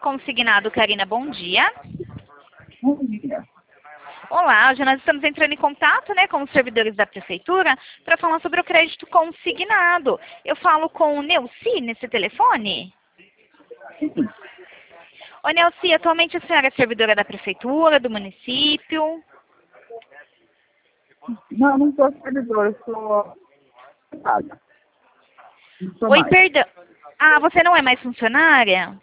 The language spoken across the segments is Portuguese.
Consignado, Karina, bom dia. Bom dia. Olá, hoje nós estamos entrando em contato, com os servidores da prefeitura para falar sobre o crédito consignado. Eu falo com o Neuci nesse telefone? Sim. Ô, Neuci, atualmente a senhora é servidora da prefeitura, do município? Não, não sou servidor, eu sou paga. Não sou Oi, mais. perdão. Ah, você não é mais funcionária?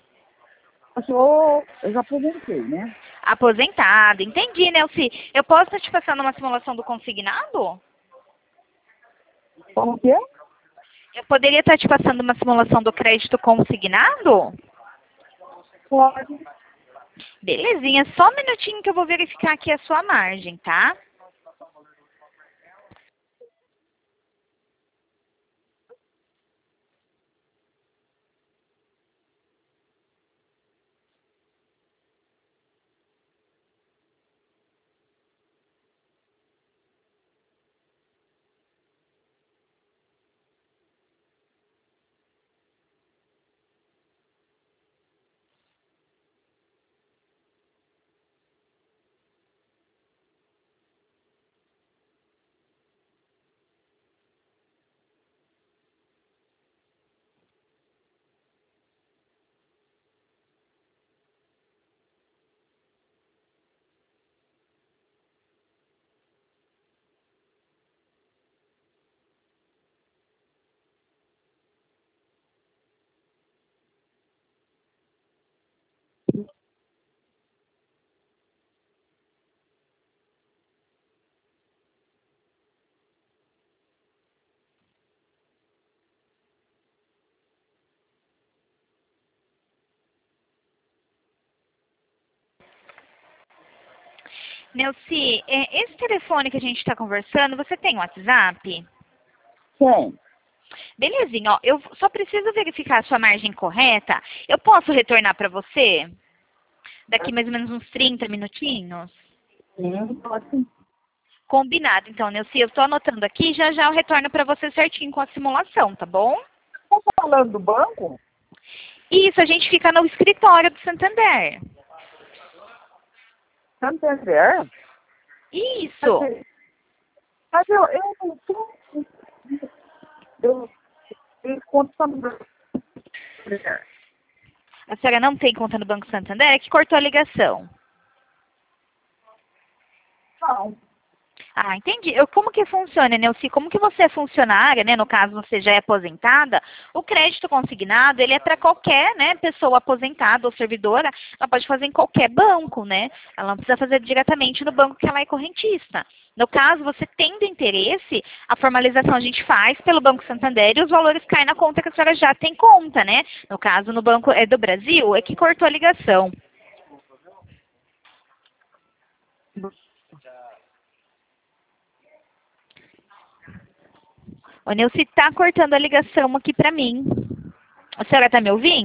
Eu já aposentei, né? Aposentada, entendi, Neuci. Eu posso estar te passando uma simulação do consignado? Como que é? Eu poderia estar te passando uma simulação do crédito consignado? Pode. Belezinha, só um minutinho que eu vou verificar aqui a sua margem, tá? Neuci, esse telefone que a gente está conversando, você tem WhatsApp? Tem. Belezinha, ó, eu só preciso verificar a sua margem correta. Eu posso retornar para você? Daqui mais ou menos uns 30 minutinhos? Sim, pode sim. Combinado, então, Neuci, eu estou anotando aqui, já já eu retorno para você certinho com a simulação, tá bom? Tá falando do banco? Isso, a gente fica no escritório do Santander. Santander? Isso. Mas eu não tenho. Eu tenho conta só no banco. A senhora não tem conta no Banco Santander? É que cortou a ligação. Não. Ah, entendi. Como que funciona, Neuci? Como que você é funcionária, né? No caso, você já é aposentada, o crédito consignado, ele é para qualquer, pessoa aposentada ou servidora, ela pode fazer em qualquer banco, né? Ela não precisa fazer diretamente no banco que ela é correntista. No caso, você tendo interesse, a formalização a gente faz pelo Banco Santander e os valores caem na conta que a senhora já tem conta, né? No caso, no Banco do Brasil, é que cortou a ligação. O Neuci tá cortando a ligação aqui para mim. A senhora tá me ouvindo?